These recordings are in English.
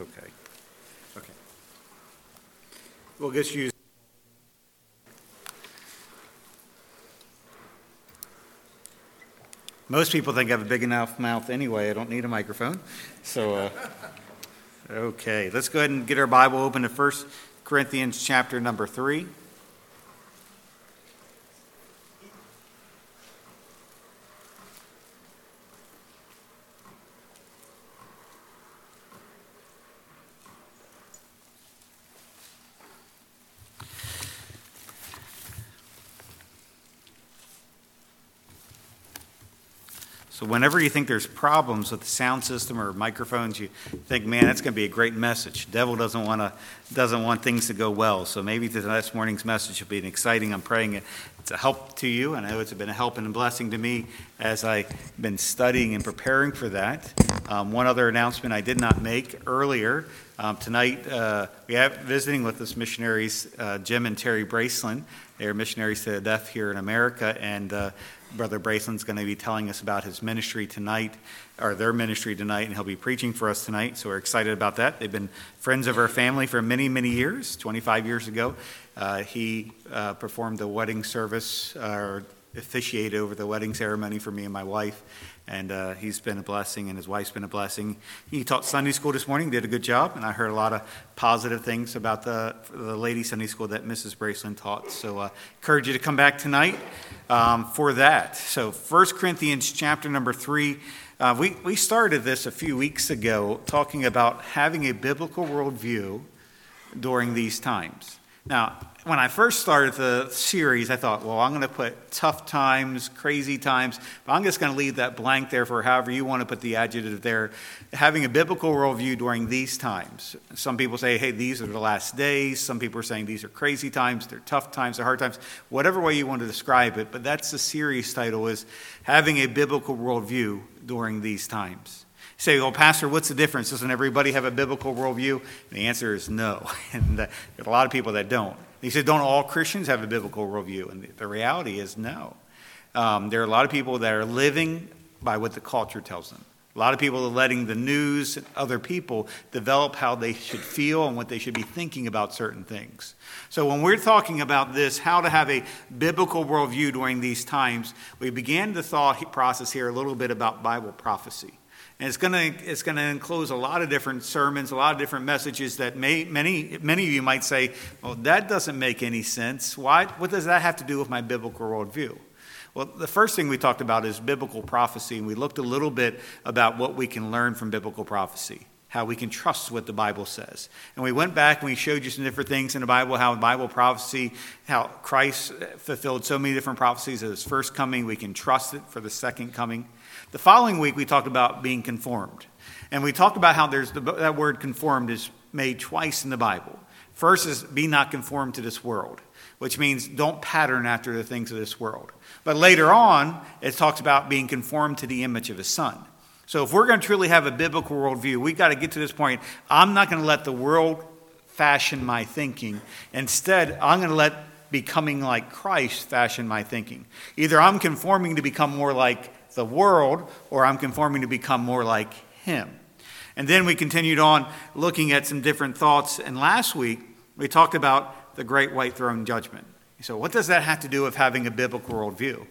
Okay. Okay. We'll just use. Most people think I have a big enough mouth anyway. I don't need a microphone. So, okay. Let's go ahead and get our Bible open to 1 Corinthians chapter number 3. So whenever you think there's problems with the sound system or microphones, you think, man, that's going to be a great message. The devil doesn't want things to go well. So maybe this morning's message will be an exciting. I'm praying it's a help to you. I know it's been a help and a blessing to me as I've been studying and preparing for that. One other announcement I did not make earlier. Tonight, we have visiting with us missionaries, Jim and Terry Braceland. They're missionaries to the deaf here in America, and Brother Braceland's going to be telling us about his ministry tonight, or their ministry tonight, and he'll be preaching for us tonight, so we're excited about that. They've been friends of our family for many, many years. 25 years ago, he performed the wedding service, or officiated over the wedding ceremony for me and my wife, and he's been a blessing, and his wife's been a blessing. He taught Sunday school this morning, did a good job, and I heard a lot of positive things about the lady Sunday school that Mrs. Braceland taught. So encourage you to come back tonight for that. So 1 Corinthians chapter number 3, we started this a few weeks ago talking about having a biblical worldview during these times. Now, when I first started the series, I thought, well, I'm going to put tough times, crazy times, but I'm just going to leave that blank there for however you want to put the adjective there. Having a biblical worldview during these times. Some people say, hey, these are the last days. Some people are saying these are crazy times, they're tough times, they're hard times. Whatever way you want to describe it, but that's the series title, is having a biblical worldview during these times. You say, well, Pastor, what's the difference? Doesn't everybody have a biblical worldview? And the answer is no. And there are a lot of people that don't. He said, don't all Christians have a biblical worldview? And the reality is no. There are a lot of people that are living by what the culture tells them. A lot of people are letting the news and other people develop how they should feel and what they should be thinking about certain things. So when we're talking about this, how to have a biblical worldview during these times, we began the thought process here a little bit about Bible prophecy. And it's going to enclose a lot of different sermons, a lot of different messages that many of you might say, well, that doesn't make any sense. Why? What does that have to do with my biblical worldview? Well, the first thing we talked about is biblical prophecy, and we looked a little bit about what we can learn from biblical prophecy, how we can trust what the Bible says. And we went back and we showed you some different things in the Bible, how Bible prophecy, how Christ fulfilled so many different prophecies of his first coming. We can trust it for the second coming. The following week, we talked about being conformed. And we talked about how that word conformed is made twice in the Bible. First is be not conformed to this world, which means don't pattern after the things of this world. But later on, it talks about being conformed to the image of his Son. So if we're going to truly have a biblical worldview, we've got to get to this point. I'm not going to let the world fashion my thinking. Instead, I'm going to let becoming like Christ fashion my thinking. Either I'm conforming to become more like the world, or I'm conforming to become more like him. And then we continued on looking at some different thoughts. And last week, we talked about the great white throne judgment. So what does that have to do with having a biblical worldview?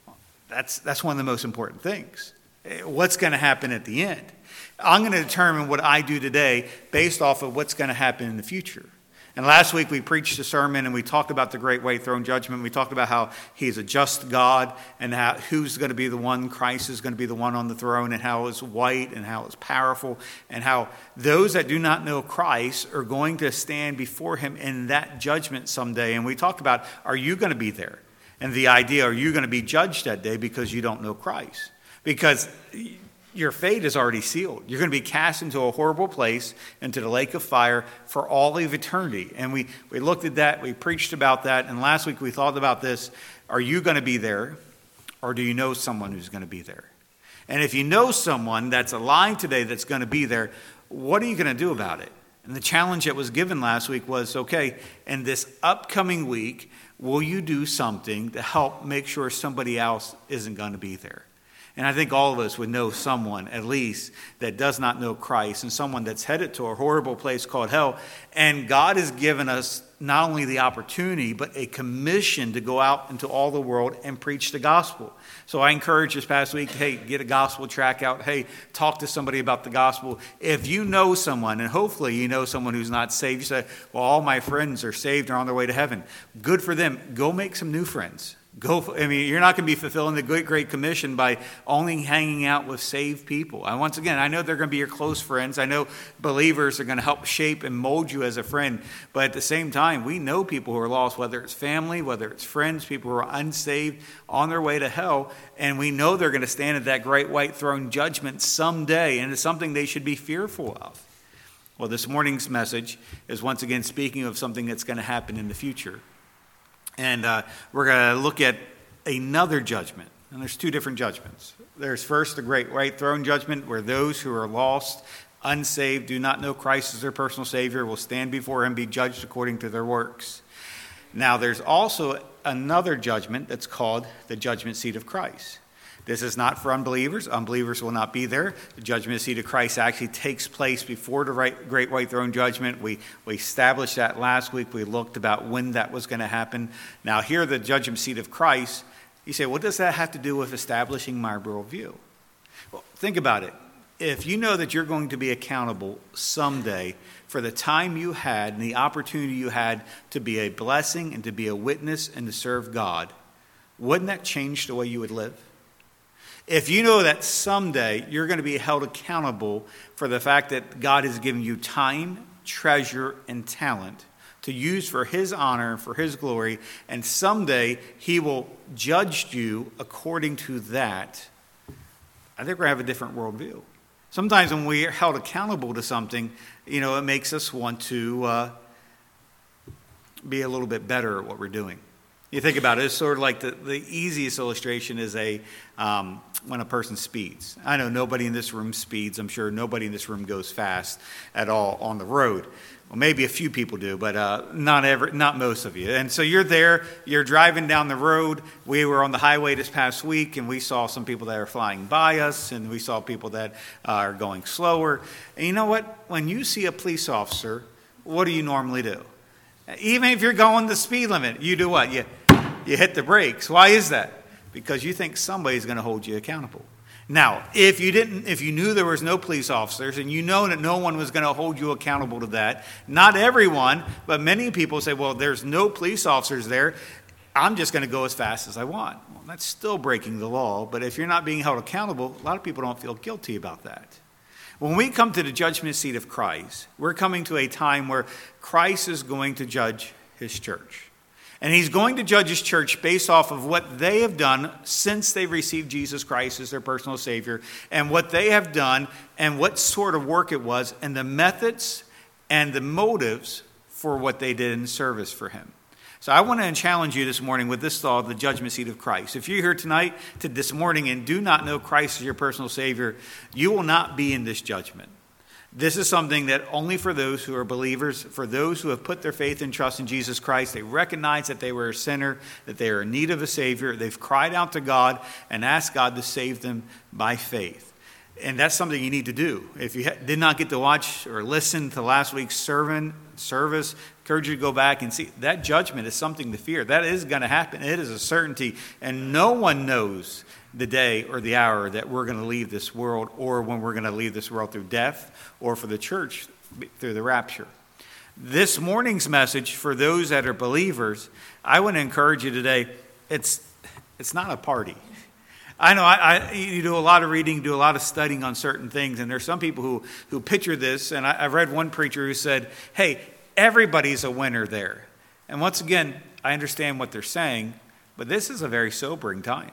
That's one of the most important things. What's going to happen at the end? I'm going to determine what I do today based off of what's going to happen in the future. And last week we preached a sermon and we talked about the great white throne judgment. We talked about how he's a just God and how who's going to be the one, Christ is going to be the one on the throne, and how it's white and how it's powerful, and how those that do not know Christ are going to stand before him in that judgment someday. And we talked about, are you going to be there? And the idea, are you going to be judged that day because you don't know Christ? Because your fate is already sealed. You're going to be cast into a horrible place, into the lake of fire for all of eternity. And we looked at that, we preached about that, and last week we thought about this. Are you going to be there, or do you know someone who's going to be there? And if you know someone that's alive today that's going to be there, what are you going to do about it? And the challenge that was given last week was, okay, in this upcoming week, will you do something to help make sure somebody else isn't going to be there? And I think all of us would know someone, at least, that does not know Christ, and someone that's headed to a horrible place called hell. And God has given us not only the opportunity, but a commission to go out into all the world and preach the gospel. So I encourage this past week, hey, get a gospel tract out. Hey, talk to somebody about the gospel. If you know someone, and hopefully you know someone who's not saved, you say, well, all my friends are saved or on their way to heaven. Good for them. Go make some new friends. You're not going to be fulfilling the Great Commission by only hanging out with saved people. And once again, I know they're going to be your close friends. I know believers are going to help shape and mold you as a friend. But at the same time, we know people who are lost, whether it's family, whether it's friends, people who are unsaved on their way to hell. And we know they're going to stand at that great white throne judgment someday. And it's something they should be fearful of. Well, this morning's message is once again speaking of something that's going to happen in the future. And we're going to look at another judgment. And there's two different judgments. There's first the great white throne judgment, where those who are lost, unsaved, do not know Christ as their personal Savior, will stand before him, be judged according to their works. Now, there's also another judgment that's called the judgment seat of Christ. This is not for unbelievers. Unbelievers will not be there. The judgment seat of Christ actually takes place before the great white throne judgment. We established that last week. We looked about when that was going to happen. Now, here, the judgment seat of Christ, you say, what does that have to do with establishing my worldview? Well, think about it. If you know that you're going to be accountable someday for the time you had and the opportunity you had to be a blessing and to be a witness and to serve God, wouldn't that change the way you would live? If you know that someday you're going to be held accountable for the fact that God has given you time, treasure, and talent to use for his honor and for his glory, and someday he will judge you according to that, I think we're going to have a different worldview. Sometimes when we are held accountable to something, it makes us want to be a little bit better at what we're doing. You think about it, it's sort of like the easiest illustration is when a person speeds. I know nobody in this room speeds. I'm sure nobody in this room goes fast at all on the road. Well, maybe a few people do, but not most of you. And so you're there, you're driving down the road. We were on the highway this past week, and we saw some people that are flying by us, and we saw people that are going slower. And you know what? When you see a police officer, what do you normally do? Even if you're going the speed limit, you do what? You hit the brakes. Why is that? Because you think somebody's going to hold you accountable. Now, if you knew there was no police officers and you know that no one was going to hold you accountable to that, not everyone, but many people say, well, there's no police officers there, I'm just going to go as fast as I want. Well, that's still breaking the law, but if you're not being held accountable, a lot of people don't feel guilty about that. When we come to the judgment seat of Christ, we're coming to a time where Christ is going to judge his church. And he's going to judge his church based off of what they have done since they've received Jesus Christ as their personal Savior, and what they have done and what sort of work it was, and the methods and the motives for what they did in service for him. So I want to challenge you this morning with this thought of the judgment seat of Christ. If you're here tonight to this morning and do not know Christ as your personal Savior, you will not be in this judgment. This is something that only for those who are believers, for those who have put their faith and trust in Jesus Christ, they recognize that they were a sinner, that they are in need of a Savior. They've cried out to God and asked God to save them by faith. And that's something you need to do. If you did not get to watch or listen to last week's service, I encourage you to go back and see. That judgment is something to fear. That is going to happen. It is a certainty. And no one knows the day or the hour that we're going to leave this world, or when we're going to leave this world through death, or for the church through the rapture. This morning's message for those that are believers, I want to encourage you today, it's not a party. I know you do a lot of reading, do a lot of studying on certain things, and there's some people who picture this, and I've read one preacher who said, hey, everybody's a winner there. And once again, I understand what they're saying, but this is a very sobering time.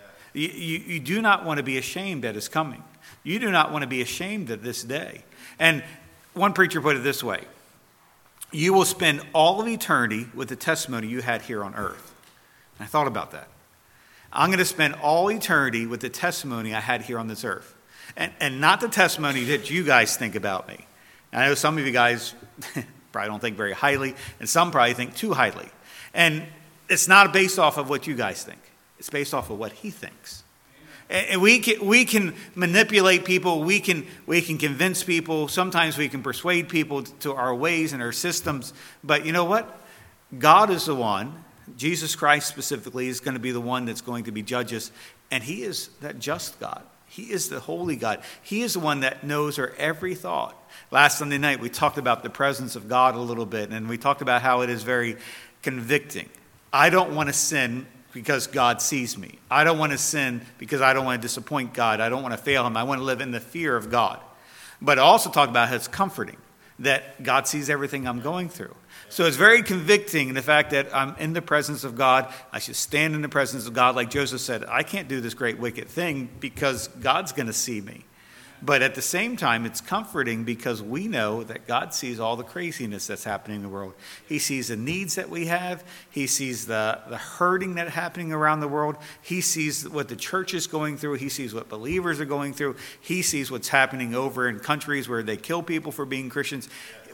You do not want to be ashamed that is coming. You do not want to be ashamed of this day. And one preacher put it this way: you will spend all of eternity with the testimony you had here on earth. And I thought about that. I'm going to spend all eternity with the testimony I had here on this earth. And not the testimony that you guys think about me. And I know some of you guys probably don't think very highly, and some probably think too highly. And it's not based off of what you guys think. It's based off of what he thinks. And we can manipulate people. We can convince people. Sometimes we can persuade people to our ways and our systems. But you know what? God is the one. Jesus Christ specifically is going to be the one that's going to be judge us. And he is that just God. He is the holy God. He is the one that knows our every thought. Last Sunday night, we talked about the presence of God a little bit, and we talked about how it is very convicting. I don't want to sin because God sees me. I don't want to sin because I don't want to disappoint God. I don't want to fail him. I want to live in the fear of God. But I also talked about how it's comforting that God sees everything I'm going through. So it's very convicting in the fact that I'm in the presence of God. I should stand in the presence of God. Like Joseph said, I can't do this great wicked thing because God's going to see me. But at the same time, it's comforting because we know that God sees all the craziness that's happening in the world. He sees the needs that we have. He sees the hurting that's happening around the world. He sees what the church is going through. He sees what believers are going through. He sees what's happening over in countries where they kill people for being Christians.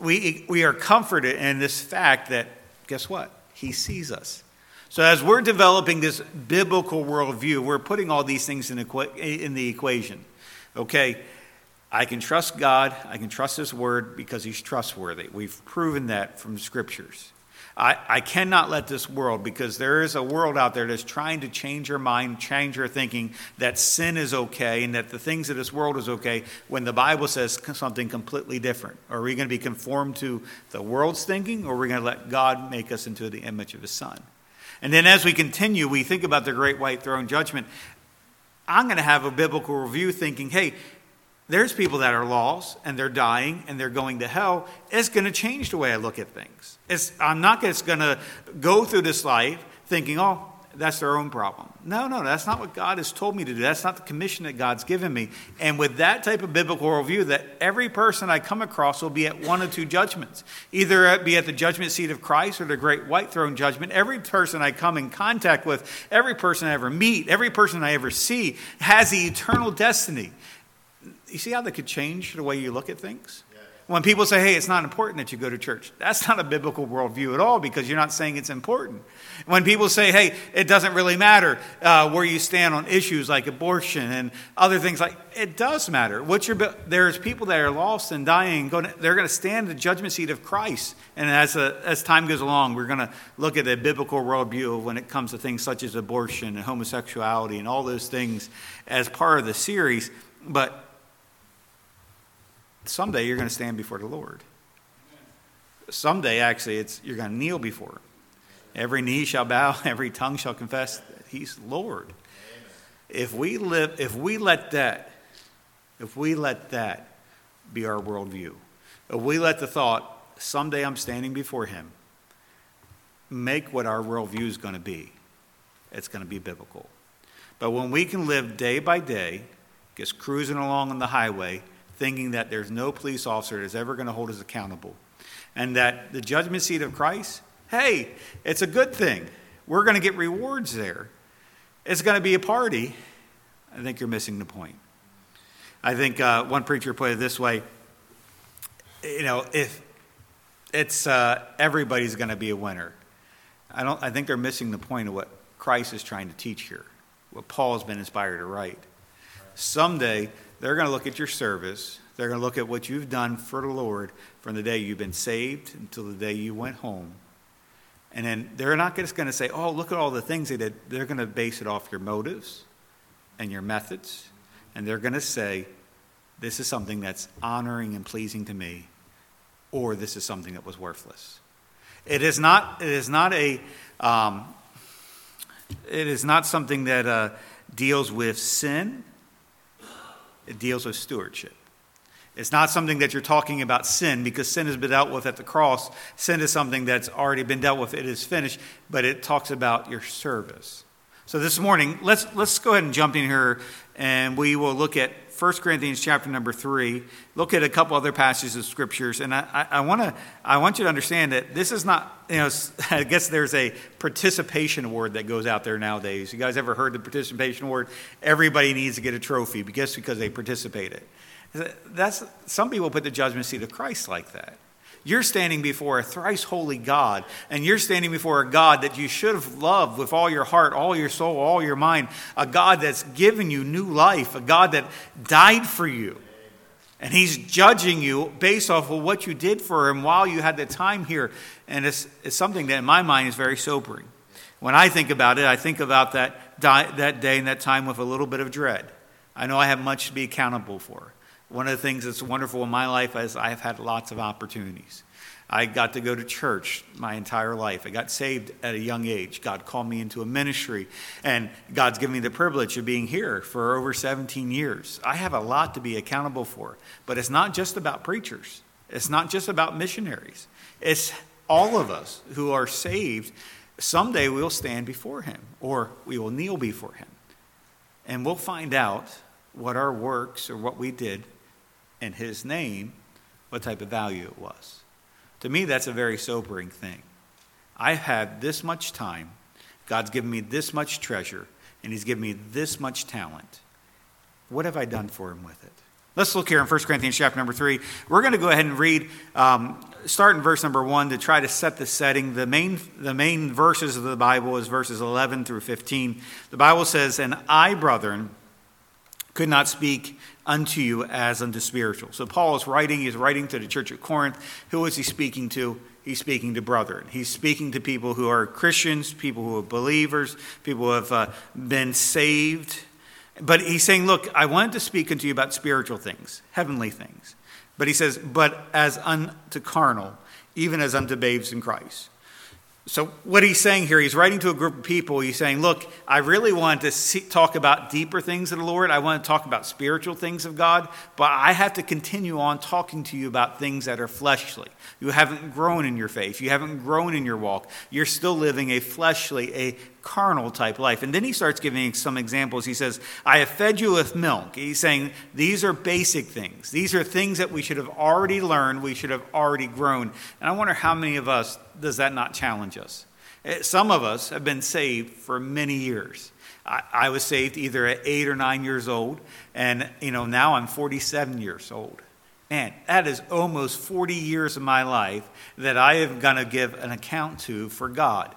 We are comforted in this fact that, guess what? He sees us. So as we're developing this biblical worldview, we're putting all these things in the equation. Okay, I can trust God. I can trust his word because he's trustworthy. We've proven that from the scriptures. I cannot let this world, because there is a world out there that's trying to change your mind, change your thinking, that sin is okay and that the things of this world is okay, when the Bible says something completely different. Are we going to be conformed to the world's thinking, or are we going to let God make us into the image of his son? And then as we continue, we think about the great white throne judgment. I'm going to have a biblical review thinking, hey, there's people that are lost and they're dying and they're going to hell. It's going to change the way I look at things. I'm not just going to go through this life thinking, oh, that's their own problem. No, that's not what God has told me to do. That's not the commission that God's given me. And with that type of biblical worldview, that every person I come across will be at one of two judgments. Either be at the judgment seat of Christ or the great white throne judgment. Every person I come in contact with, every person I ever meet, every person I ever see has the eternal destiny. You see how that could change the way you look at things? When people say, hey, it's not important that you go to church, that's not a biblical worldview at all, because you're not saying it's important. When people say, hey, it doesn't really matter where you stand on issues like abortion and other things, like it does matter. There's people that are lost and dying. They're going to stand at the judgment seat of Christ. And as time goes along, we're going to look at a biblical worldview when it comes to things such as abortion and homosexuality and all those things as part of the series. But someday you're going to stand before the Lord. Someday, actually, you're going to kneel before him. Every knee shall bow, every tongue shall confess that he's Lord. If we let that be our worldview, if we let the thought, someday I'm standing before him, make what our worldview is going to be, it's going to be biblical. But when we can live day by day, just cruising along on the highway, thinking that there's no police officer that's ever going to hold us accountable, and that the judgment seat of Christ, hey, it's a good thing. We're going to get rewards there. It's going to be a party. I think you're missing the point. I think one preacher put it this way, if it's everybody's going to be a winner. I think they're missing the point of what Christ is trying to teach here, what Paul has been inspired to write. Someday, they're going to look at your service. They're going to look at what you've done for the Lord from the day you've been saved until the day you went home. And then they're not just going to say, oh, look at all the things they did. They're going to base it off your motives and your methods. And they're going to say, this is something that's honoring and pleasing to me, or this is something that was worthless. It is not something that deals with sin. It deals with stewardship. It's not something that you're talking about sin, because sin has been dealt with at the cross. Sin is something that's already been dealt with. It is finished. But it talks about your service. So this morning, let's go ahead and jump in here, and we will look at 1 Corinthians chapter number 3. Look at a couple other passages of scriptures, and I want you to understand that this is not, I guess there's a participation award that goes out there nowadays. You guys ever heard the participation award? Everybody needs to get a trophy, because they participated. Some people put the judgment seat of Christ like that. You're standing before a thrice holy God, and you're standing before a God that you should have loved with all your heart, all your soul, all your mind, a God that's given you new life, a God that died for you. And he's judging you based off of what you did for him while you had the time here. And it's something that in my mind is very sobering. When I think about it, I think about that day and that time with a little bit of dread. I know I have much to be accountable for. One of the things that's wonderful in my life is I have had lots of opportunities. I got to go to church my entire life. I got saved at a young age. God called me into a ministry, and God's given me the privilege of being here for over 17 years. I have a lot to be accountable for, but it's not just about preachers. It's not just about missionaries. It's all of us who are saved. Someday we'll stand before him, or we will kneel before him, and we'll find out what our works or what we did in his name, what type of value it was. To me, that's a very sobering thing. I've had this much time. God's given me this much treasure, and he's given me this much talent. What have I done for him with it? Let's look here in 1 Corinthians chapter number 3. We're going to go ahead and read, start in verse number 1 to try to set the setting. The main verses of the Bible is verses 11 through 15. The Bible says, "And I, brethren, could not speak unto you as unto spiritual." So Paul is writing. He's writing to the church at Corinth. Who is he speaking to? He's speaking to brethren. He's speaking to people who are Christians, people who are believers, people who have been saved. But he's saying, look, I wanted to speak unto you about spiritual things, heavenly things. But he says, but as unto carnal, even as unto babes in Christ. So what he's saying here, he's writing to a group of people. He's saying, look, I really wanted to talk about deeper things of the Lord. I want to talk about spiritual things of God. But I have to continue on talking to you about things that are fleshly. You haven't grown in your faith. You haven't grown in your walk. You're still living a fleshly, a carnal type life. And then he starts giving some examples. He says, I have fed you with milk. He's saying these are basic things. These are things that we should have already learned. We should have already grown. And I wonder how many of us does that not challenge us? Some of us have been saved for many years. I was saved either at 8 or 9 years old. And, now I'm 47 years old. Man, that is almost 40 years of my life that I am going to give an account to for God.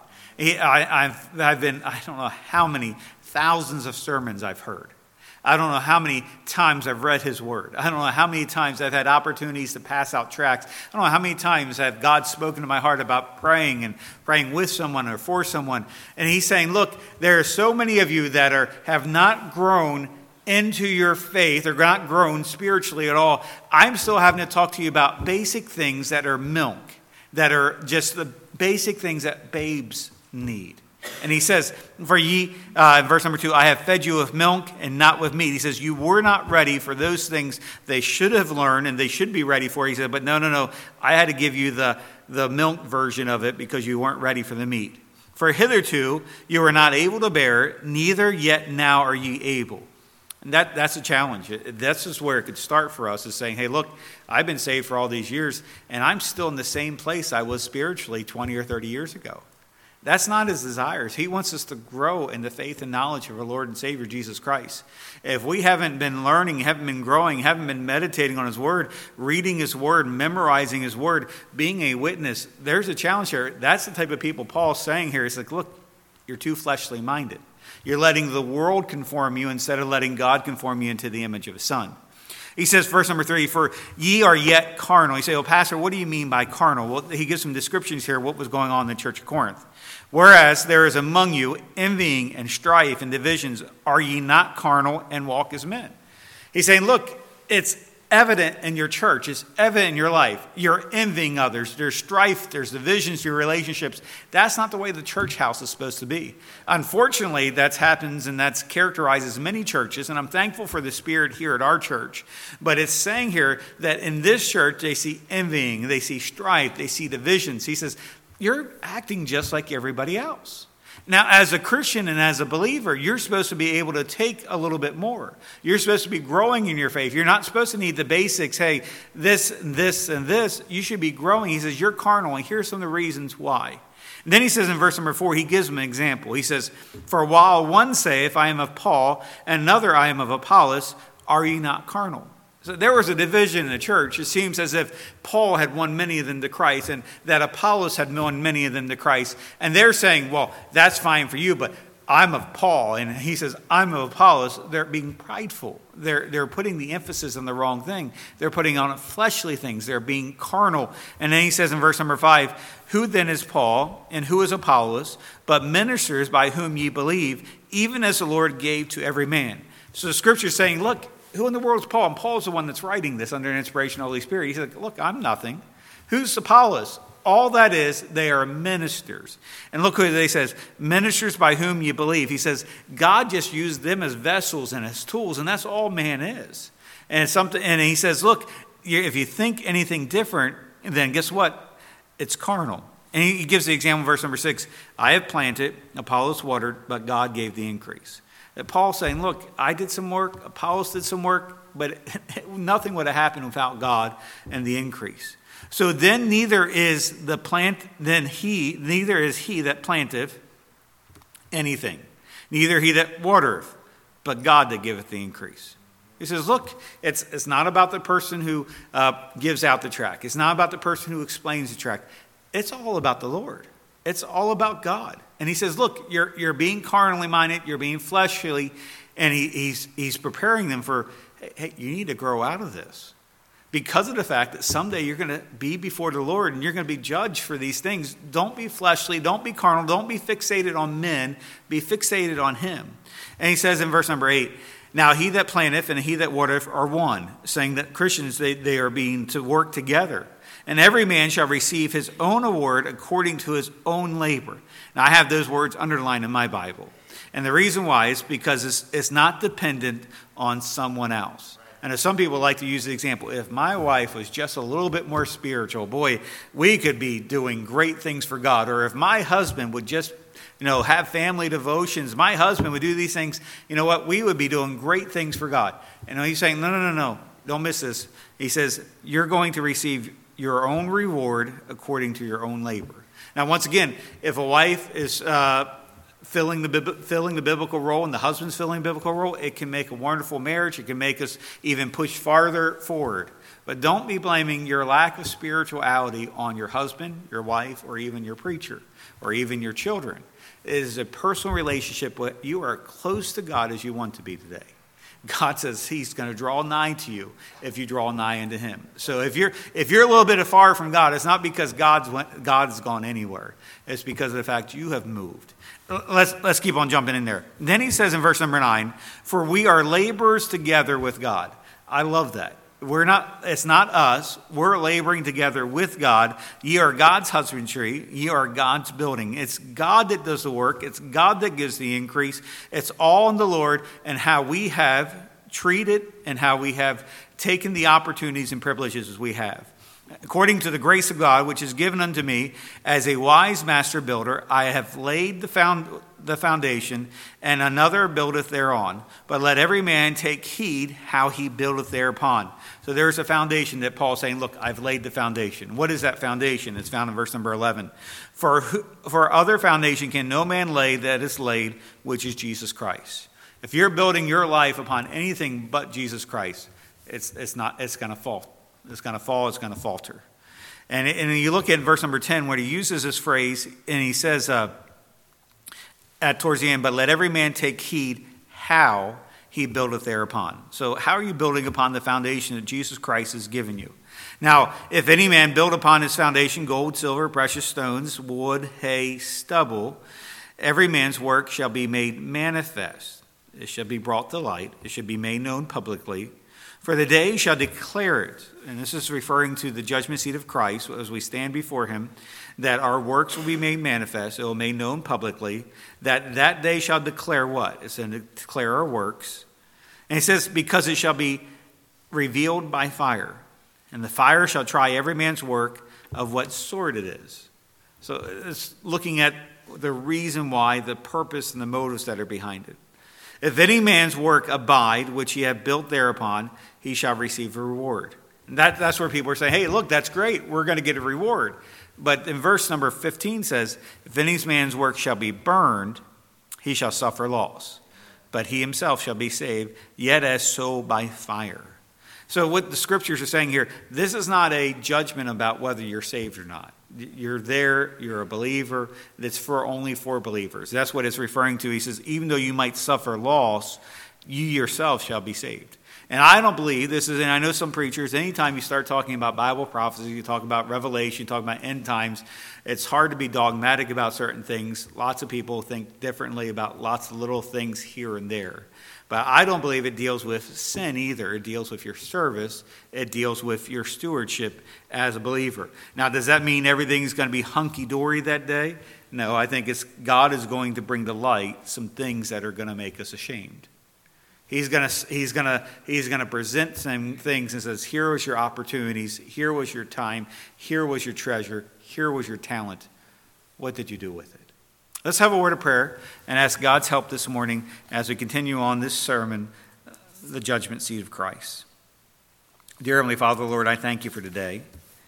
I've been, I don't know how many thousands of sermons I've heard. I don't know how many times I've read his word. I don't know how many times I've had opportunities to pass out tracts. I don't know how many times have God spoken to my heart about praying and praying with someone or for someone. And he's saying, look, there are so many of you that have not grown into your faith or not grown spiritually at all. I'm still having to talk to you about basic things that are milk, that are just the basic things that babes need. And he says, for ye, in verse number 2, I have fed you with milk and not with meat. He says, you were not ready for those things they should have learned and they should be ready for. He said, but no. I had to give you the milk version of it because you weren't ready for the meat. For hitherto you were not able to bear, neither yet now are ye able. And that's a challenge. That's just where it could start for us, is saying, hey, look, I've been saved for all these years, and I'm still in the same place I was spiritually 20 or 30 years ago. That's not his desires. He wants us to grow in the faith and knowledge of our Lord and Savior, Jesus Christ. If we haven't been learning, haven't been growing, haven't been meditating on his word, reading his word, memorizing his word, being a witness, there's a challenge here. That's the type of people Paul's saying here. He's like, look, you're too fleshly minded. You're letting the world conform you instead of letting God conform you into the image of his Son. He says, verse number 3, for ye are yet carnal. You say, well, Pastor, what do you mean by carnal? Well, he gives some descriptions here of what was going on in the church of Corinth. Whereas there is among you envying and strife and divisions, are ye not carnal and walk as men? He's saying, look, it's evident in your church. It's evident in your life. You're envying others. There's strife. There's divisions to your relationships. That's not the way the church house is supposed to be. Unfortunately, that happens and that characterizes many churches. And I'm thankful for the spirit here at our church. But it's saying here that in this church, they see envying. They see strife. They see divisions. He says, you're acting just like everybody else. Now, as a Christian and as a believer, you're supposed to be able to take a little bit more. You're supposed to be growing in your faith. You're not supposed to need the basics. Hey, this, and this. You should be growing. He says, you're carnal, and here's some of the reasons why. And then he says in verse number 4, he gives them an example. He says, for while one saith, I am of Paul, and another, I am of Apollos, are ye not carnal? So there was a division in the church. It seems as if Paul had won many of them to Christ and that Apollos had won many of them to Christ. And they're saying, well, that's fine for you, but I'm of Paul. And he says, I'm of Apollos. They're being prideful. They're putting the emphasis on the wrong thing. They're putting on fleshly things. They're being carnal. And then he says in verse number 5, who then is Paul and who is Apollos, but ministers by whom ye believe, even as the Lord gave to every man. So the scripture is saying, look, who in the world is Paul? And Paul's the one that's writing this under an inspiration of the Holy Spirit. He said, look, I'm nothing. Who's Apollos? All that is, they are ministers. And look what he says, ministers by whom you believe. He says, God just used them as vessels and as tools, and that's all man is. And it's something. And he says, look, if you think anything different, then guess what? It's carnal. And he gives the example in verse number 6, I have planted, Apollos watered, but God gave the increase. Paul's saying, look, I did some work, Apollos did some work, but nothing would have happened without God and the increase. So then neither is he that planteth anything, neither he that watereth, but God that giveth the increase. He says, look, it's not about the person who gives out the tract. It's not about the person who explains the tract. It's all about the Lord. It's all about God. And he says, look, you're being carnally minded, you're being fleshly, and he's preparing them for, hey, you need to grow out of this. Because of the fact that someday you're going to be before the Lord and you're going to be judged for these things. Don't be fleshly, don't be carnal, don't be fixated on men, be fixated on him. And he says in verse number 8, now he that planteth and he that watereth are one, saying that Christians, they are being to work together. And every man shall receive his own award according to his own labor. Now, I have those words underlined in my Bible. And the reason why is because it's not dependent on someone else. And as some people like to use the example, if my wife was just a little bit more spiritual, boy, we could be doing great things for God. Or if my husband would just, have family devotions, my husband would do these things, you know what, we would be doing great things for God. And he's saying, no, don't miss this. He says, you're going to receive your own reward according to your own labor. Now, once again, if a wife is filling the biblical role and the husband's filling the biblical role, it can make a wonderful marriage. It can make us even push farther forward. But don't be blaming your lack of spirituality on your husband, your wife, or even your preacher, or even your children. It is a personal relationship where you are close to God as you want to be today. God says he's going to draw nigh to you if you draw nigh unto him. So if you're a little bit far from God, it's not because God has gone anywhere. It's because of the fact you have moved. Let's keep on jumping in there. Then he says in verse number 9, for we are laborers together with God. I love that. It's not us. We're laboring together with God. Ye are God's husbandry. Ye are God's building. It's God that does the work. It's God that gives the increase. It's all in the Lord and how we have treated and how we have taken the opportunities and privileges as we have. According to the grace of God, which is given unto me as a wise master builder, I have laid the foundation, and another buildeth thereon. But let every man take heed how he buildeth thereupon. So there's a foundation that Paul's saying, look, I've laid the foundation. What is that foundation? It's found in verse number 11. For other foundation can no man lay that is laid, which is Jesus Christ. If you're building your life upon anything but Jesus Christ, it's going to fall. It's going to fall, it's going to falter. And you look at verse number 10 where he uses this phrase, and he says towards the end, but let every man take heed how he buildeth thereupon. So how are you building upon the foundation that Jesus Christ has given you? Now, if any man build upon his foundation gold, silver, precious stones, wood, hay, stubble, every man's work shall be made manifest. It shall be brought to light. It shall be made known publicly. For the day shall declare it, and this is referring to the judgment seat of Christ as we stand before him, that our works will be made manifest, it will be made known publicly, that day shall declare what? It's going to declare our works. And he says, because it shall be revealed by fire, and the fire shall try every man's work of what sort it is. So it's looking at the reason why, the purpose and the motives that are behind it. If any man's work abide, which he have built thereupon, he shall receive a reward. And that's where people are saying, hey, look, that's great. We're going to get a reward. But in verse number 15 says, if any man's work shall be burned, he shall suffer loss. But he himself shall be saved, yet as so by fire. So what the scriptures are saying here, this is not a judgment about whether you're saved or not. You're there, you're a believer, that's only for believers. That's what it's referring to. He says, even though you might suffer loss, you yourself shall be saved. And I don't believe this is, and I know some preachers, anytime you start talking about Bible prophecy, you talk about Revelation, you talk about end times, it's hard to be dogmatic about certain things. Lots of people think differently about lots of little things here and there. But I don't believe it deals with sin either. It deals with your service. It deals with your stewardship as a believer. Now, does that mean everything's going to be hunky-dory that day? No, I think God is going to bring to light some things that are going to make us ashamed. He's going to present some things and says, here was your opportunities, here was your time, here was your treasure, here was your talent. What did you do with it? Let's have a word of prayer and ask God's help this morning as we continue on this sermon, the judgment seat of Christ. Dear Heavenly Father, Lord, I thank you for today.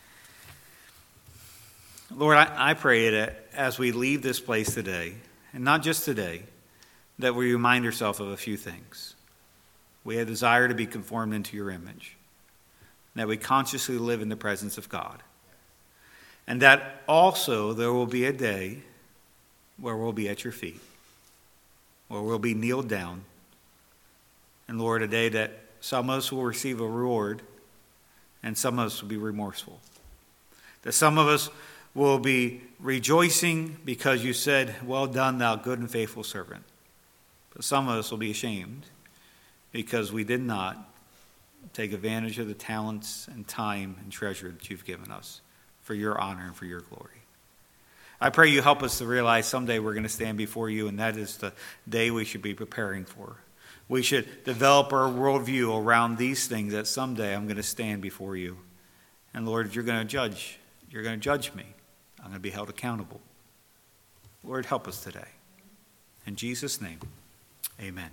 Lord, I pray that as we leave this place today, and not just today, that we remind ourselves of a few things. We have desire to be conformed into your image, that we consciously live in the presence of God, and that also there will be a day where we'll be at your feet, where we'll be kneeled down. And Lord, a day that some of us will receive a reward and some of us will be remorseful. That some of us will be rejoicing because you said, well done, thou good and faithful servant. But some of us will be ashamed because we did not take advantage of the talents and time and treasure that you've given us for your honor and for your glory. I pray you help us to realize someday we're going to stand before you, and that is the day we should be preparing for. We should develop our worldview around these things, that someday I'm going to stand before you. And Lord, you're going to judge me. I'm going to be held accountable. Lord, help us today. In Jesus' name, amen.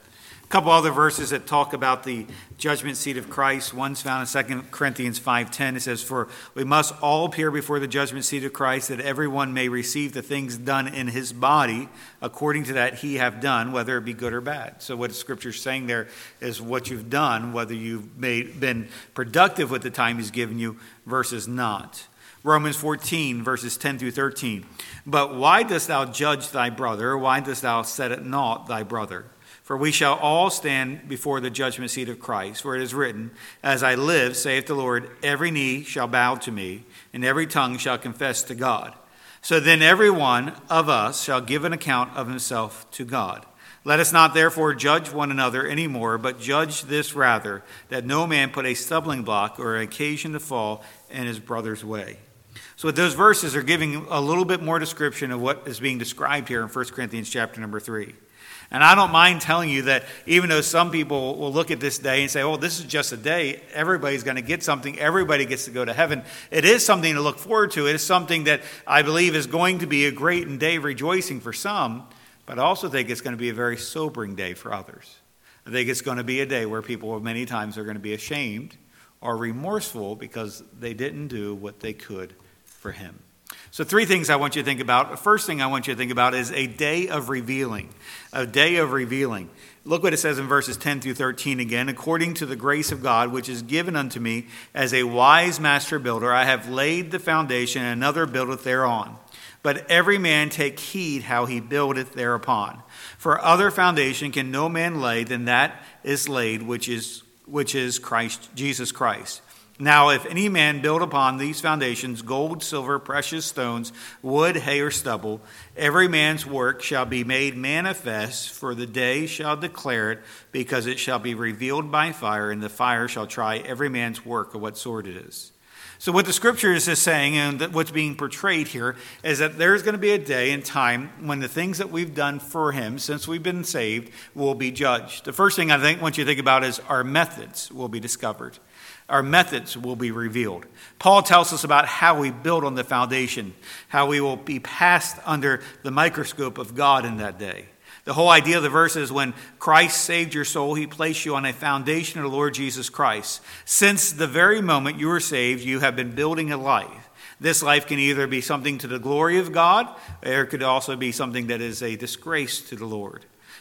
A couple other verses that talk about the judgment seat of Christ. One's found in 2 Corinthians 5:10. It says, for we must all appear before the judgment seat of Christ, that everyone may receive the things done in his body according to that he have done, whether it be good or bad. So what the scripture is saying there is what you've done, whether you've been productive with the time he's given you versus not. Romans 14, verses 10 through 13. But why dost thou judge thy brother? Why dost thou set at naught thy brother? For we shall all stand before the judgment seat of Christ. For it is written, as I live, saith the Lord, every knee shall bow to me, and every tongue shall confess to God. So then every one of us shall give an account of himself to God. Let us not therefore judge one another any more, but judge this rather, that no man put a stumbling block or an occasion to fall in his brother's way. So those verses are giving a little bit more description of what is being described here in 1 Corinthians chapter number 3. And I don't mind telling you that even though some people will look at this day and say, oh, this is just a day, everybody's going to get something, everybody gets to go to heaven. It is something to look forward to. It is something that I believe is going to be a great day of rejoicing for some, but I also think it's going to be a very sobering day for others. I think it's going to be a day where people many times are going to be ashamed or remorseful because they didn't do what they could for him. So 3 things I want you to think about. The first thing I want you to think about is a day of revealing. A day of revealing. Look what it says in verses 10 through 13 again. According to the grace of God, which is given unto me as a wise master builder, I have laid the foundation, and another buildeth thereon. But every man take heed how he buildeth thereupon. For other foundation can no man lay than that is laid, which is Christ, Jesus Christ. Now, if any man build upon these foundations gold, silver, precious stones, wood, hay, or stubble, every man's work shall be made manifest, for the day shall declare it, because it shall be revealed by fire, and the fire shall try every man's work of what sort it is. So what the scripture is saying, and what's being portrayed here, is that there's going to be a day and time when the things that we've done for him since we've been saved will be judged. The first thing I want you to think about is our methods will be discovered. Our methods will be revealed. Paul tells us about how we build on the foundation, how we will be passed under the microscope of God in that day. The whole idea of the verse is when Christ saved your soul, he placed you on a foundation of the Lord Jesus Christ. Since the very moment you were saved, you have been building a life. This life can either be something to the glory of God, or it could also be something that is a disgrace to the Lord.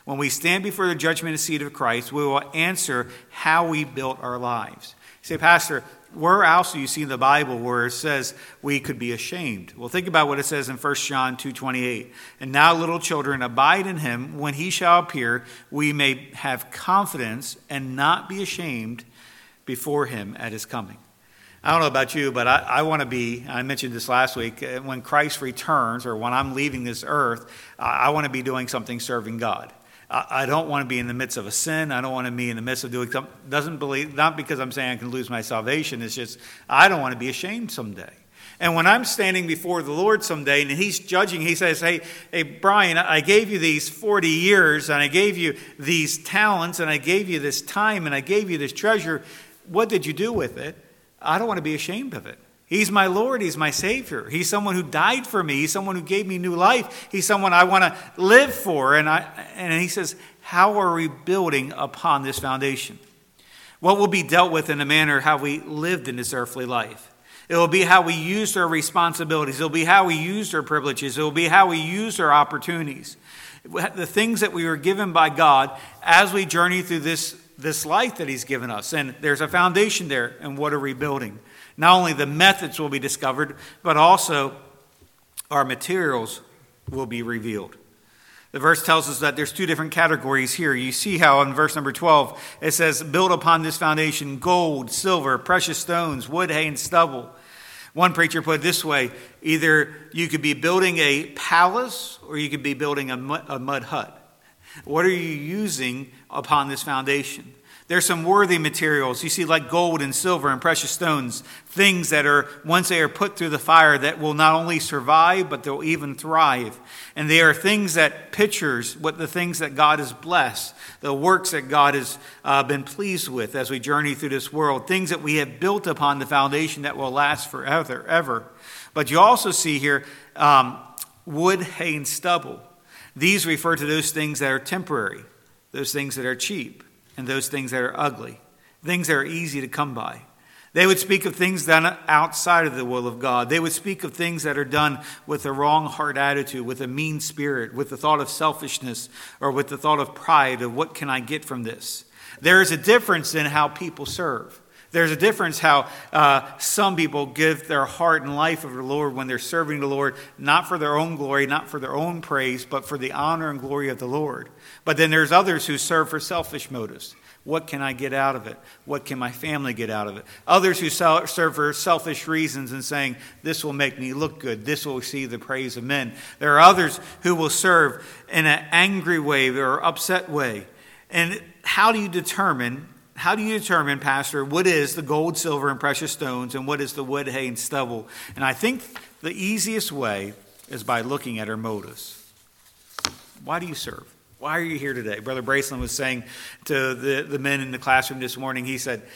When we stand before the judgment seat of Christ, we will answer how we built our lives. You say, Pastor, where else do you see in the Bible where it says we could be ashamed? Well, think about what it says in 1 John 2:28. And now, little children, abide in him. When he shall appear, we may have confidence and not be ashamed before him at his coming. I don't know about you, but I want to be, I mentioned this last week, when Christ returns or when I'm leaving this earth, I want to be doing something serving God. I don't want to be in the midst of a sin. I don't want to be in the midst of doing something, not because I'm saying I can lose my salvation. It's just, I don't want to be ashamed someday. And when I'm standing before the Lord someday and he's judging, he says, hey, Brian, I gave you these 40 years and I gave you these talents and I gave you this time and I gave you this treasure. What did you do with it? I don't want to be ashamed of it. He's my Lord. He's my Savior. He's someone who died for me. He's someone who gave me new life. He's someone I want to live for. And he says, how are we building upon this foundation? What will be dealt with in the manner how we lived in this earthly life? It will be how we used our responsibilities. It will be how we used our privileges. It will be how we used our opportunities. The things that we were given by God as we journey through this life that he's given us. And there's a foundation there. And what are we building? Not only the methods will be discovered, but also our materials will be revealed. The verse tells us that there's two different categories here. You see how in verse number 12, it says, build upon this foundation gold, silver, precious stones, wood, hay, and stubble. One preacher put it this way, either you could be building a palace or you could be building a mud hut. What are you using upon this foundation? There's some worthy materials. You see, like gold and silver and precious stones, things that are, once they are put through the fire, that will not only survive, but they'll even thrive. And they are things that pictures what the things that God has blessed, the works that God has been pleased with as we journey through this world, things that we have built upon the foundation that will last forever, ever. But you also see here wood, hay, and stubble. These refer to those things that are temporary, those things that are cheap, and those things that are ugly, things that are easy to come by. They would speak of things done outside of the will of God. They would speak of things that are done with a wrong heart attitude, with a mean spirit, with the thought of selfishness, or with the thought of pride of what can I get from this. There is a difference in how people serve. There's a difference how some people give their heart and life of the Lord when they're serving the Lord, not for their own glory, not for their own praise, but for the honor and glory of the Lord. But then there's others who serve for selfish motives. What can I get out of it? What can my family get out of it? Others who serve for selfish reasons and saying, this will make me look good. This will receive the praise of men. There are others who will serve in an angry way or upset way. And how do you determine, Pastor, what is the gold, silver, and precious stones, and what is the wood, hay, and stubble? And I think the easiest way is by looking at our motives. Why do you serve? Why are you here today? Brother Braceland was saying to the men in the classroom this morning, he said,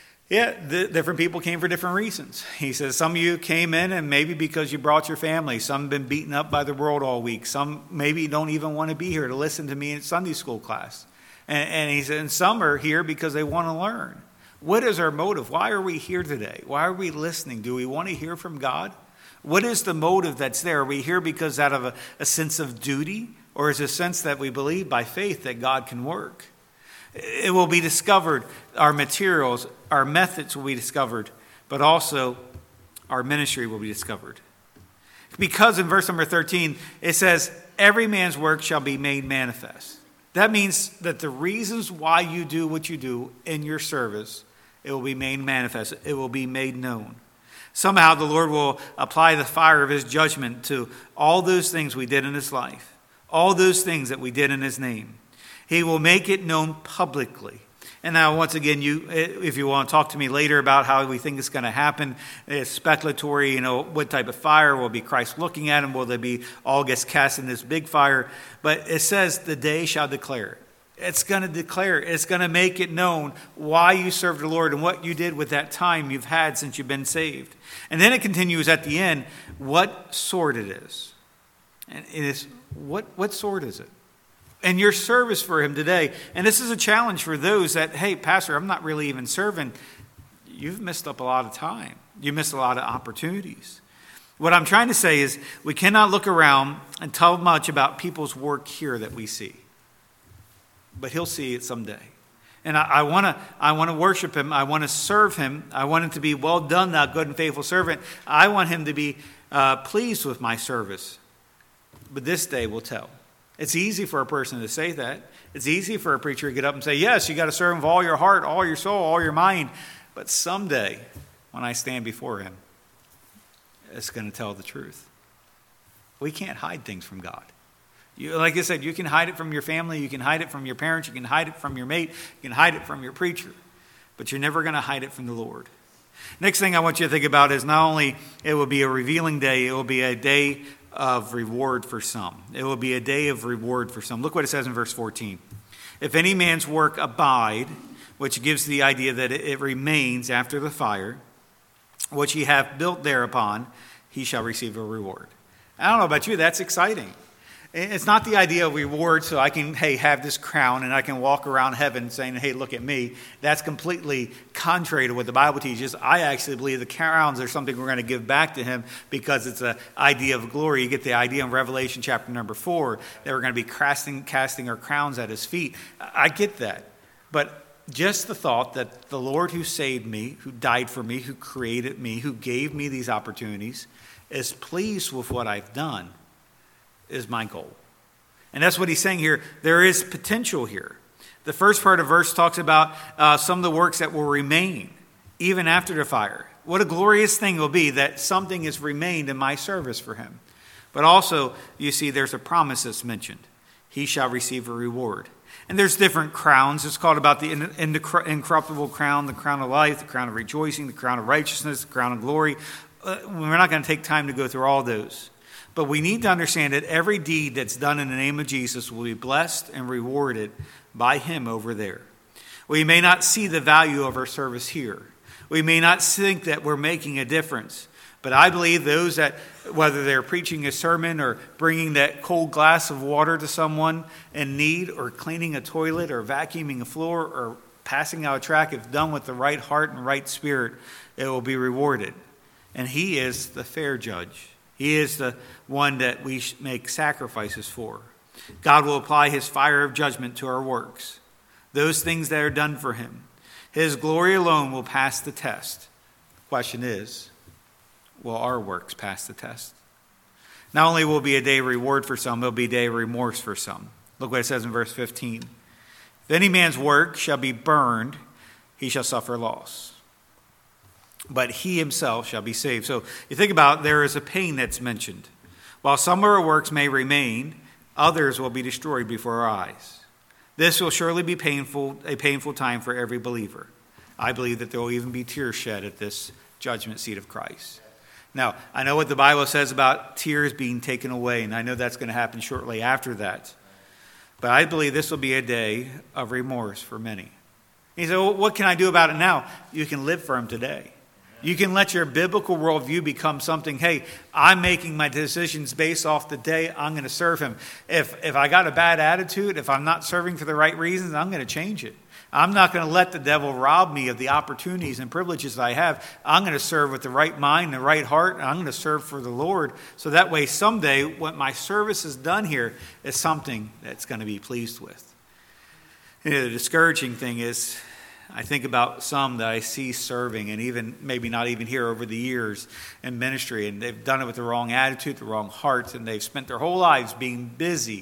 the different people came for different reasons. He says, some of you came in and maybe because you brought your family. Some have been beaten up by the world all week. Some maybe don't even want to be here to listen to me in Sunday school class. And he said, and some are here because they want to learn. What is our motive? Why are we here today? Why are we listening? Do we want to hear from God? What is the motive that's there? Are we here because out of a sense of duty? Or is it a sense that we believe by faith that God can work? It will be discovered. Our materials, our methods will be discovered. But also our ministry will be discovered. Because in verse number 13, it says, every man's work shall be made manifest. That means that the reasons why you do what you do in your service, it will be made manifest. It will be made known. Somehow the Lord will apply the fire of his judgment to all those things we did in this life, all those things that we did in his name. He will make it known publicly. And now, once again, if you want to talk to me later about how we think it's going to happen, it's speculatory, what type of fire will be Christ looking at him? Will they be all gets cast in this big fire? But it says the day shall declare it. It's going to declare it. It's going to make it known why you served the Lord and what you did with that time you've had since you've been saved. And then it continues at the end, what sort it is. And it is, what sort is it? And your service for him today. And this is a challenge for those that, hey, Pastor, I'm not really even serving. You've missed up a lot of time. You missed a lot of opportunities. What I'm trying to say is we cannot look around and tell much about people's work here that we see. but he'll see it someday. And I want to worship him. I want to serve him. I want him to be, well done, thou good and faithful servant. I want him to be pleased with my service. But this day will tell. It's easy for a person to say that. It's easy for a preacher to get up and say, yes, you got to serve him with all your heart, all your soul, all your mind. But someday, when I stand before him, it's going to tell the truth. We can't hide things from God. Like I said, you can hide it from your family, you can hide it from your parents, you can hide it from your mate, you can hide it from your preacher, but you're never going to hide it from the Lord. Next thing I want you to think about is not only it will be a revealing day, it will be a day of reward for some. It will be a day of reward for some. Look what it says in verse 14. If any man's work abide, which gives the idea that it remains after the fire, which he hath built thereupon, he shall receive a reward. I don't know about you, that's exciting. It's not the idea of reward so I can, have this crown and I can walk around heaven saying, hey, look at me. That's completely contrary to what the Bible teaches. I actually believe the crowns are something we're going to give back to him because it's an idea of glory. You get the idea in Revelation chapter number 4 that we're going to be casting our crowns at his feet. I get that. But just the thought that the Lord who saved me, who died for me, who created me, who gave me these opportunities, is pleased with what I've done is my goal. And that's what he's saying here. There is potential here. The first part of verse talks about some of the works that will remain even after the fire. What a glorious thing it will be that something has remained in my service for him. But also, you see, there's a promise that's mentioned. He shall receive a reward. And there's different crowns. It's called about the incorruptible crown, the crown of life, the crown of rejoicing, the crown of righteousness, the crown of glory. We're not going to take time to go through all those. But we need to understand that every deed that's done in the name of Jesus will be blessed and rewarded by him over there. We may not see the value of our service here. We may not think that we're making a difference. But I believe those that, whether they're preaching a sermon or bringing that cold glass of water to someone in need, or cleaning a toilet or vacuuming a floor or passing out a tract, if done with the right heart and right spirit, it will be rewarded. And he is the fair judge. He is the one that we make sacrifices for. God will apply his fire of judgment to our works, those things that are done for him. His glory alone will pass the test. The question is, will our works pass the test? Not only will it be a day of reward for some, it will be a day of remorse for some. Look what it says in verse 15. If any man's work shall be burned, he shall suffer loss, but he himself shall be saved. So you think about, there is a pain that's mentioned. While some of our works may remain, others will be destroyed before our eyes. This will surely be a painful time for every believer. I believe that there will even be tears shed at this judgment seat of Christ. Now, I know what the Bible says about tears being taken away, and I know that's going to happen shortly after that. But I believe this will be a day of remorse for many. He said, well, what can I do about it now? You can live for him today. You can let your biblical worldview become something, hey, I'm making my decisions based off the day I'm going to serve him. If I got a bad attitude, if I'm not serving for the right reasons, I'm going to change it. I'm not going to let the devil rob me of the opportunities and privileges that I have. I'm going to serve with the right mind, the right heart, and I'm going to serve for the Lord. So that way someday when my service is done here is something that's going to be pleased with. You know, the discouraging thing is, I think about some that I see serving, and even maybe not even here over the years in ministry, and they've done it with the wrong attitude, the wrong hearts, and they've spent their whole lives being busy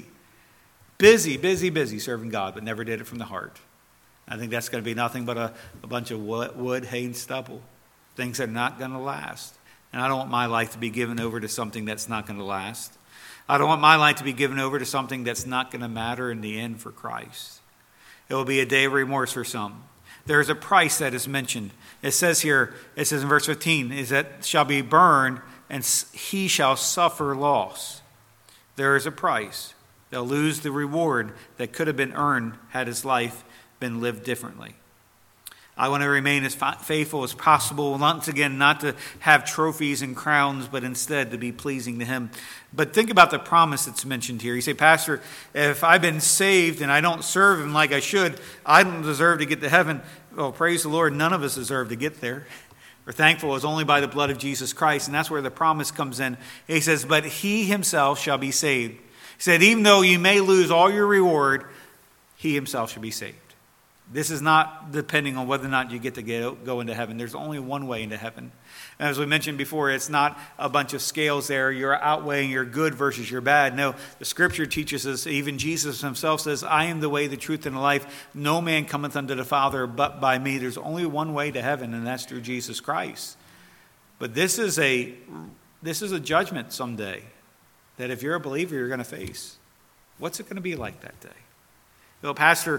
serving God, but never did it from the heart. I think that's going to be nothing but a bunch of wood, hay, and stubble, things that are not going to last. And I don't want my life to be given over to something that's not going to last. I don't want my life to be given over to something that's not going to matter in the end for Christ. It will be a day of remorse for some. There is a price that is mentioned. It says here, it says in verse 15, is that shall be burned and he shall suffer loss. There is a price. They'll lose the reward that could have been earned had his life been lived differently. I want to remain as faithful as possible. Once again, not to have trophies and crowns, but instead to be pleasing to him. But think about the promise that's mentioned here. You say, Pastor, if I've been saved and I don't serve him like I should, I don't deserve to get to heaven. Well, praise the Lord, none of us deserve to get there. We're thankful it's only by the blood of Jesus Christ, and that's where the promise comes in. He says, but he himself shall be saved. He said, even though you may lose all your reward, he himself should be saved. This is not depending on whether or not you get to go into heaven. There's only one way into heaven. And as we mentioned before, it's not a bunch of scales there. You're outweighing your good versus your bad. No, the scripture teaches us, even Jesus himself says, I am the way, the truth, and the life. No man cometh unto the Father but by me. There's only one way to heaven, and that's through Jesus Christ. But this is a judgment someday that if you're a believer, you're going to face. What's it going to be like that day? Well, Pastor,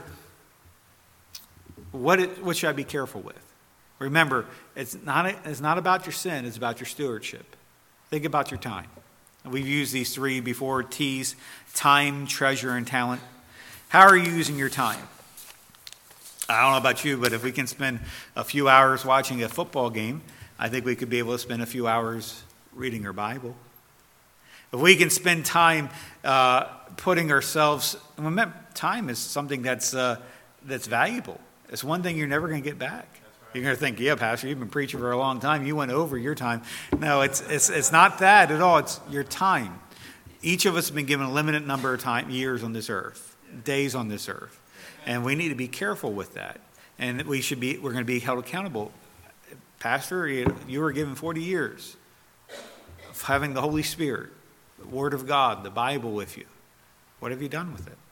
what should I be careful with? Remember, it's not about your sin, it's about your stewardship. Think about your time. We've used these three before, T's: time, treasure, and talent. How are you using your time? I don't know about you, but if we can spend a few hours watching a football game, I think we could be able to spend a few hours reading our Bible. If we can spend time putting ourselves, remember, time is something that's valuable. It's one thing you're never going to get back. Right. You're going to think, yeah, Pastor, you've been preaching for a long time. You went over your time. No, it's not that at all. It's your time. Each of us have been given a limited number of years on this earth, days on this earth. And we need to be careful with that. And we're going to be held accountable. Pastor, you were given 40 years of having the Holy Spirit, the Word of God, the Bible with you. What have you done with it?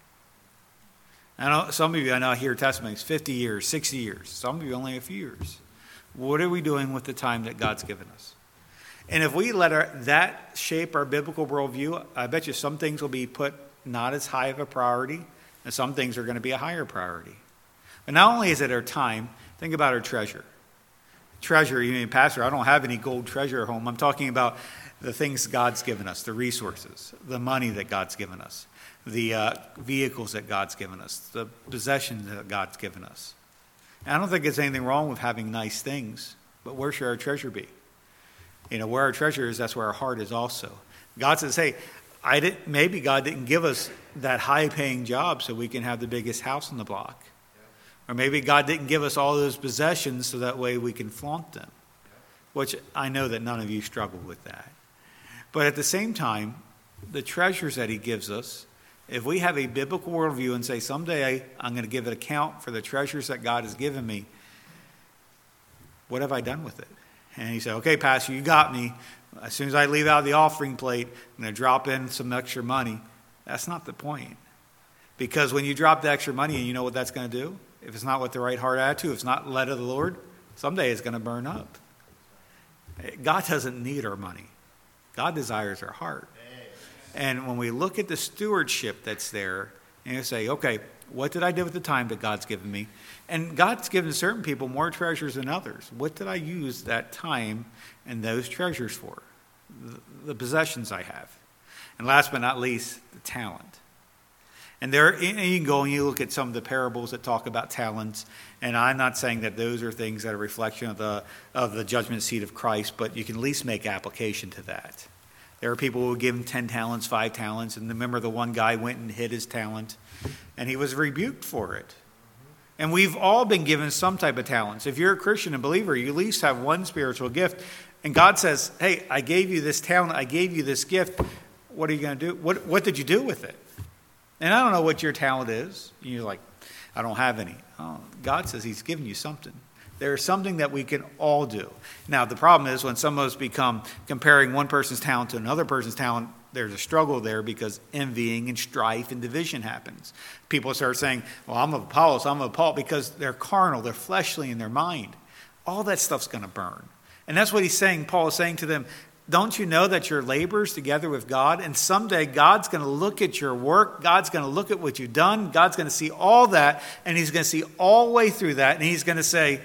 I know some of you, I hear testimonies, 50 years, 60 years. Some of you only a few years. What are we doing with the time that God's given us? And if we let that shape our biblical worldview, I bet you some things will be put not as high of a priority, and some things are going to be a higher priority. But not only is it our time, think about our treasure. Treasure, you mean, Pastor, I don't have any gold treasure at home. I'm talking about the things God's given us, the resources, the money that God's given us, the vehicles that God's given us, the possessions that God's given us. And I don't think there's anything wrong with having nice things, but where should our treasure be? Where our treasure is, that's where our heart is also. God says, hey, maybe God didn't give us that high-paying job so we can have the biggest house on the block. Or maybe God didn't give us all those possessions so that way we can flaunt them, which I know that none of you struggle with that. But at the same time, the treasures that he gives us, if we have a biblical worldview and say, someday I'm going to give an account for the treasures that God has given me, what have I done with it? And he said, okay, Pastor, you got me. As soon as I leave out of the offering plate, I'm going to drop in some extra money. That's not the point. Because when you drop the extra money, and you know what that's going to do? If it's not with the right heart attitude, if it's not led of the Lord, someday it's going to burn up. God doesn't need our money. God desires our heart. And when we look at the stewardship that's there, and you say, okay, what did I do with the time that God's given me? And God's given certain people more treasures than others. What did I use that time and those treasures for? The possessions I have. And last but not least, the talent. And you can go and you look at some of the parables that talk about talents. And I'm not saying that those are things that are a reflection of the judgment seat of Christ, but you can at least make application to that. There are people who will give him 10 talents, 5 talents. And remember, the one guy went and hid his talent, and he was rebuked for it. And we've all been given some type of talents. If you're a Christian and believer, you at least have one spiritual gift. And God says, hey, I gave you this talent. I gave you this gift. What are you going to do? What did you do with it? And I don't know what your talent is. You're like, I don't have any. Oh, God says he's given you something. There's something that we can all do. Now, the problem is when some of us become comparing one person's talent to another person's talent, there's a struggle there because envying and strife and division happens. People start saying, well, I'm of Apollos, I'm of Paul, because they're carnal, they're fleshly in their mind. All that stuff's going to burn. And that's what he's saying. Paul is saying to them, don't you know that you're laborers together with God? And someday God's going to look at your work. God's going to look at what you've done. God's going to see all that. And he's going to see all the way through that. And he's going to say,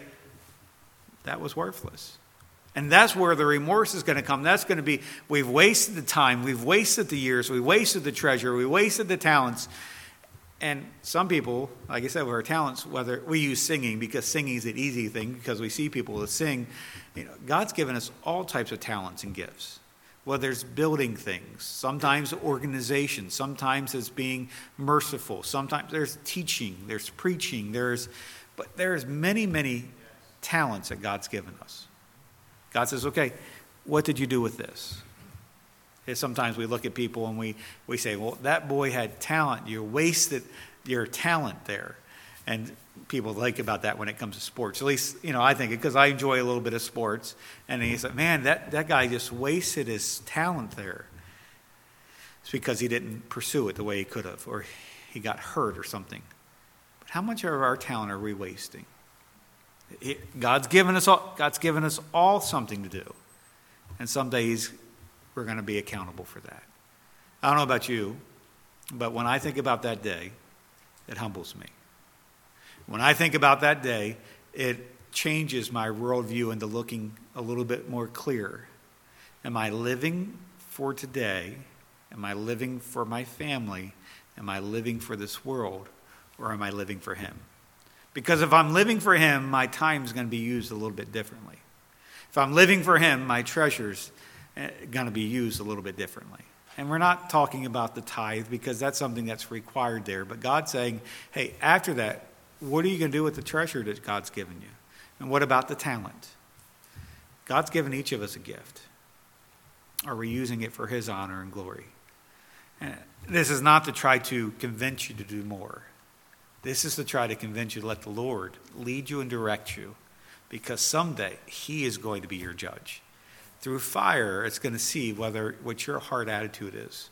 that was worthless. And that's where the remorse is going to come. That's going to be, we've wasted the time. We've wasted the years. We wasted the treasure. We wasted the talents. And some people, like I said, with our talents, whether we use singing because singing is an easy thing because we see people that sing. God's given us all types of talents and gifts. Whether it's building things, sometimes organization, sometimes it's being merciful, sometimes there's teaching, there's preaching, but there's many, many talents that God's given us. God says, okay, what did you do with this? And sometimes we look at people and we say, well, that boy had talent. You wasted your talent there. And people like about that when it comes to sports. At least, I think it because I enjoy a little bit of sports. And he's like, man, that guy just wasted his talent there. It's because he didn't pursue it the way he could have, or he got hurt or something. But how much of our talent are we wasting? God's given us all something to do. And some days we're going to be accountable for that. I don't know about you, but when I think about that day, it humbles me. When I think about that day, it changes my worldview into looking a little bit more clear. Am I living for today? Am I living for my family? Am I living for this world? Or am I living for Him? Because if I'm living for Him, my time is going to be used a little bit differently. If I'm living for Him, my treasure's going to be used a little bit differently. And we're not talking about the tithe because that's something that's required there. But God's saying, hey, after that, what are you going to do with the treasure that God's given you? And what about the talent? God's given each of us a gift. Are we using it for His honor and glory? And this is not to try to convince you to do more. This is to try to convince you to let the Lord lead you and direct you. Because someday He is going to be your judge. Through fire, it's going to see what your heart attitude is.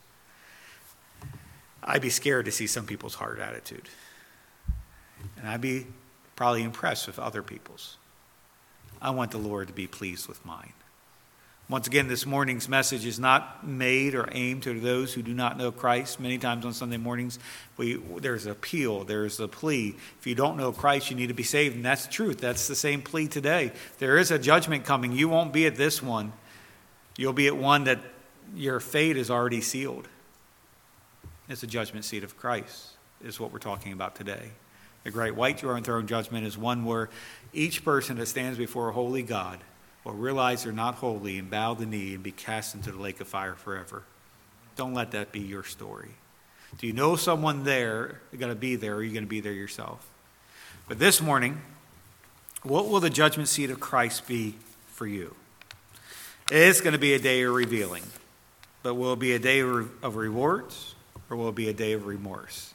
I'd be scared to see some people's heart attitude. And I'd be probably impressed with other people's. I want the Lord to be pleased with mine. Once again, this morning's message is not made or aimed to those who do not know Christ. Many times on Sunday mornings, there's an appeal, there's a plea. If you don't know Christ, you need to be saved, and that's the truth. That's the same plea today. There is a judgment coming. You won't be at this one. You'll be at one that your fate is already sealed. It's the judgment seat of Christ, is what we're talking about today. The great white throne judgment is one where each person that stands before a holy God will realize they're not holy and bow the knee and be cast into the lake of fire forever. Don't let that be your story. Do you know someone there going to be there, or are you going to be there yourself? But this morning, what will the judgment seat of Christ be for you? It's going to be a day of revealing. But will it be a day of rewards, or will it be a day of remorse?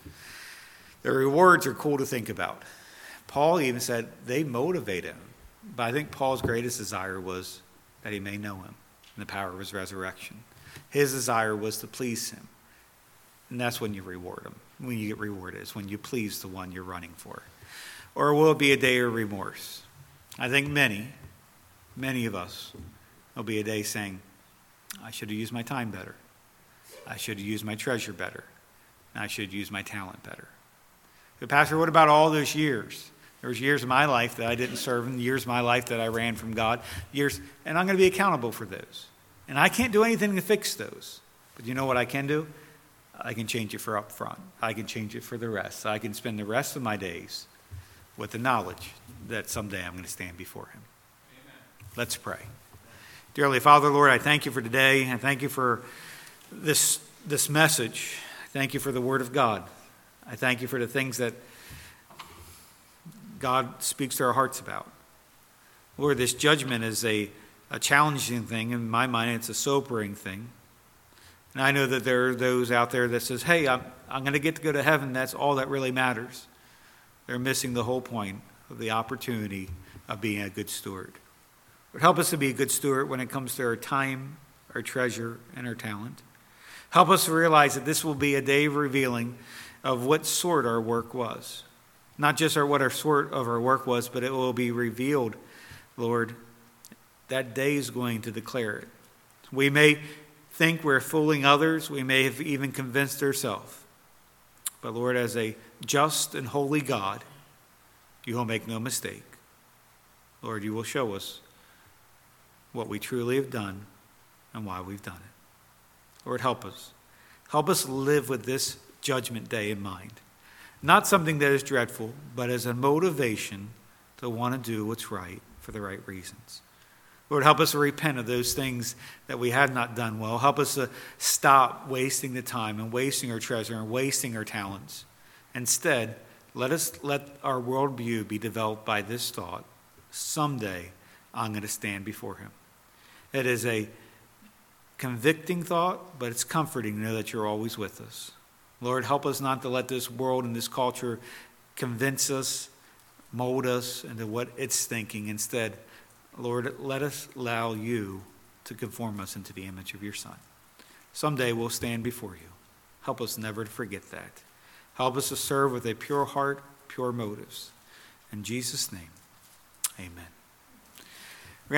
The rewards are cool to think about. Paul even said they motivate him. But I think Paul's greatest desire was that he may know Him and the power of His resurrection. His desire was to please Him. And that's when you reward Him. When you get rewarded is when you please the one you're running for. Or will it be a day of remorse? I think many of us will be a day saying, I should have used my time better. I should have used my treasure better. And I should have used my talent better. But Pastor, what about all those years? There was years of my life that I didn't serve Him, years of my life that I ran from God, and I'm going to be accountable for those. And I can't do anything to fix those. But you know what I can do? I can change it for up front. I can change it for the rest. I can spend the rest of my days with the knowledge that someday I'm going to stand before Him. Amen. Let's pray. Dearly Father, Lord, I thank You for today. I thank You for this message. I thank You for the Word of God. I thank You for the things that God speaks to our hearts about. Lord, this judgment is a challenging thing. In my mind, it's a sobering thing. And I know that there are those out there that says, hey, I'm going to get to go to heaven. That's all that really matters. They're missing the whole point of the opportunity of being a good steward. Lord, help us to be a good steward when it comes to our time, our treasure, and our talent. Help us to realize that this will be a day of revealing of what sort our work was. Not just what our sort of our work was, but it will be revealed, Lord. That day is going to declare it. We may think we're fooling others. We may have even convinced ourselves. But Lord, as a just and holy God, You will make no mistake. Lord, You will show us what we truly have done and why we've done it. Lord, help us. Help us live with this judgment day in mind. Not something that is dreadful, but as a motivation to want to do what's right for the right reasons. Lord, help us to repent of those things that we have not done well. Help us to stop wasting the time and wasting our treasure and wasting our talents. Instead, let our worldview be developed by this thought: someday I'm going to stand before Him. It is a convicting thought, but it's comforting to know that You're always with us. Lord, help us not to let this world and this culture convince us, mold us into what it's thinking. Instead, Lord, let us allow you to conform us into the image of your Son. Someday we'll stand before you. Help us never to forget that. Help us to serve with a pure heart, pure motives. In Jesus' name, amen.